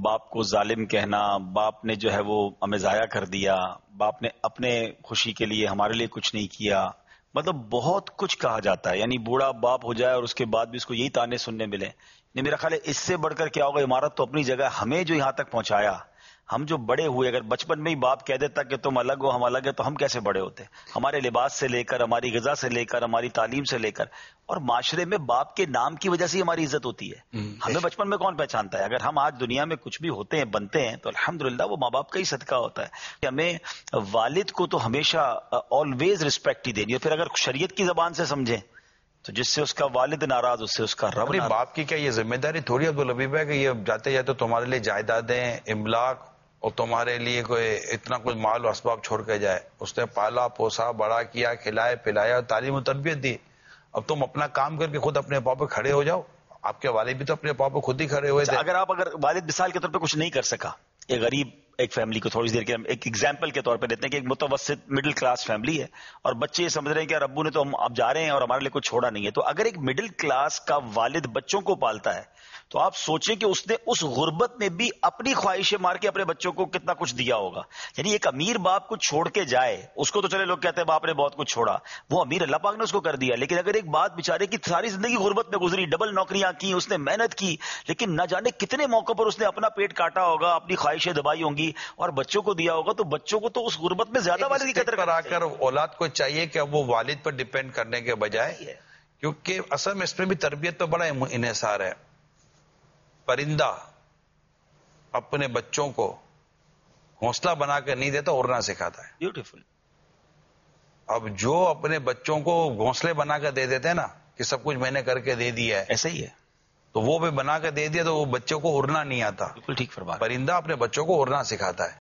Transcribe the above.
باپ کو ظالم کہنا، باپ نے جو ہے وہ ہمیں ضائع کر دیا، باپ نے اپنے خوشی کے لیے ہمارے لیے کچھ نہیں کیا، مطلب بہت کچھ کہا جاتا ہے. یعنی بوڑھا باپ ہو جائے اور اس کے بعد بھی اس کو یہی تانے سننے ملے. نہیں، میرا خیال ہے اس سے بڑھ کر کیا ہوگا. عمارت تو اپنی جگہ، ہمیں جو یہاں تک پہنچایا، ہم جو بڑے ہوئے، اگر بچپن میں ہی باپ کہہ دیتا کہ تم الگ ہو ہم الگ ہیں، تو ہم کیسے بڑے ہوتے؟ ہمارے لباس سے لے کر، ہماری غذا سے لے کر، ہماری تعلیم سے لے کر، اور معاشرے میں باپ کے نام کی وجہ سے ہماری عزت ہوتی ہے. ہمیں بچپن میں کون پہچانتا ہے؟ اگر ہم آج دنیا میں کچھ بھی ہوتے ہیں، بنتے ہیں، تو الحمدللہ وہ ماں باپ کا ہی صدقہ ہوتا ہے. کہ ہمیں والد کو تو ہمیشہ آلویز رسپیکٹ ہی دینی ہے. پھر اگر شریعت کی زبان سے سمجھیں تو جس سے اس کا والد ناراض، اس سے اس کا رب ناراض. باپ کی کیا یہ ذمہ داری تھوڑی عبدالحبیب ہے کہ یہ جاتے جاتے تمہارے لیے جائیدادیں، املاک اور تمہارے لیے کوئی اتنا کچھ مال و اسباب چھوڑ کے جائے؟ اس نے پالا پوسا، بڑا کیا، کھلائے پلایا، تعلیم و تربیت دی. اب تم اپنا کام کر کے خود اپنے پاؤں پہ کھڑے ہو جاؤ. آپ کے والد بھی تو اپنے پاؤں پہ خود ہی کھڑے ہوئے تھے. اگر والد مثال کے طور پہ کچھ نہیں کر سکا، ایک غریب ایک فیملی کو تھوڑی دیر کے ایک ایگزامپل کے طور پہ لیتے ہیں کہ ایک متوسط مڈل کلاس فیملی ہے، اور بچے یہ سمجھ رہے ہیں کہ ابو نے تو ہم اب جا رہے ہیں اور ہمارے لیے کچھ چھوڑا نہیں ہے. تو اگر ایک مڈل کلاس کا والد بچوں کو پالتا ہے تو آپ سوچیں کہ اس نے اس غربت میں بھی اپنی خواہشیں مار کے اپنے بچوں کو کتنا کچھ دیا ہوگا. یعنی ایک امیر باپ کو چھوڑ کے جائے، اس کو تو چلے لوگ کہتے ہیں باپ نے بہت کچھ چھوڑا، وہ امیر اللہ پاک نے اس کو کر دیا. لیکن اگر ایک بات بیچارے کی ساری زندگی غربت میں گزری، ڈبل نوکریاں کی، اس نے محنت کی، لیکن نہ جانے کتنے موقع پر اس نے اپنا پیٹ کاٹا ہوگا، اپنی خواہشیں دبائی ہوں گی اور بچوں کو دیا ہوگا، تو بچوں کو تو اس غربت میں زیادہ والد کی قدر کرا کر اولاد کو چاہیے کہ اب وہ والد پر ڈیپینڈ کرنے کے بجائے، کیونکہ اصل میں اس میں بھی تربیت پہ بڑا انحصار ہے. پرندہ اپنے بچوں کو حوصلہ بنا کر نہیں دیتا، اڑنا سکھاتا ہے. بیوٹیفل. اب جو اپنے بچوں کو گھونسلے بنا کر دے دیتے ہیں نا کہ سب کچھ میں نے کر کے دے دیا ہے، ایسا ہی ہے، تو وہ بھی بنا کر دے دیا تو وہ بچوں کو اڑنا نہیں آتا. بالکل ٹھیک فرما. پرندہ اپنے بچوں کو اڑنا سکھاتا ہے.